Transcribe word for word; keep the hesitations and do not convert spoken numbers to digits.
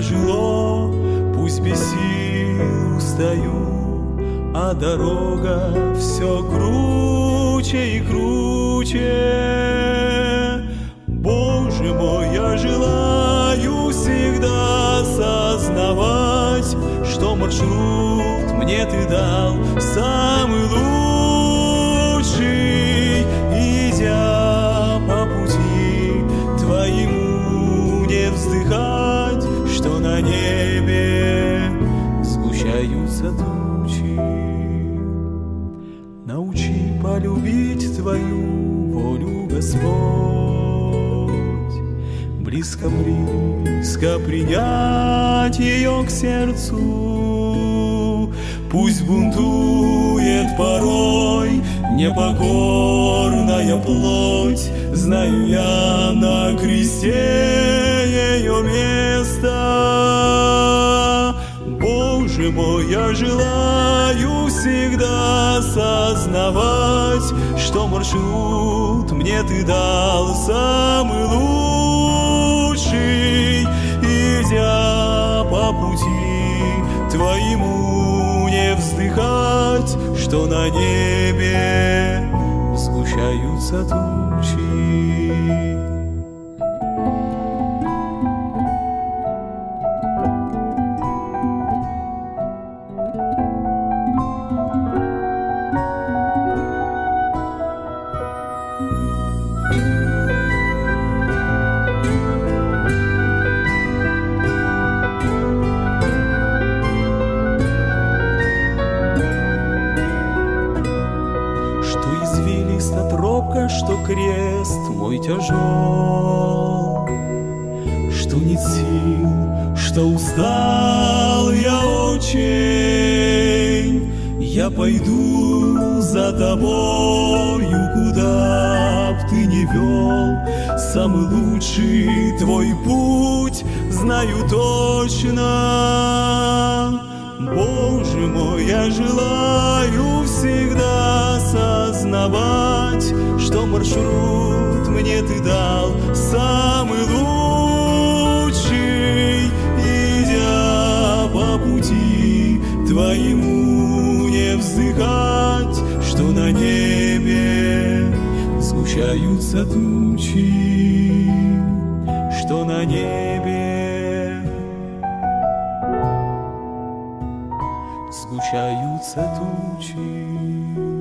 тяжело, пусть без сил устаю, а дорога все круче и круче. Боже мой, я желаю всегда сознавать, что маршрут мне ты дал самый лучший, идя по пути твоему не вздыхать, что на небе сгущаются тучи. Научи полюбить твою волю, Господь, близко, близко принять ее к сердцу. Пусть бунтует порой непокорная плоть, знаю я на кресте ее место. Боже мой, я желаю всегда сознавать, что маршрут мне ты дал самый лучший, идя по пути твоему не вздыхать, что на небе сгущаются тучи. Что крест мой тяжел, что нет сил, что устал я очень. Я пойду за тобою, куда б ты ни вел, самый лучший твой путь знаю точно. Боже мой, я желаю всегда сознавать, что маршрут мне ты дал самый лучший, идя по пути твоему не вздыхать, что на небе сгущаются тучи, что на небе сгущаются тучи.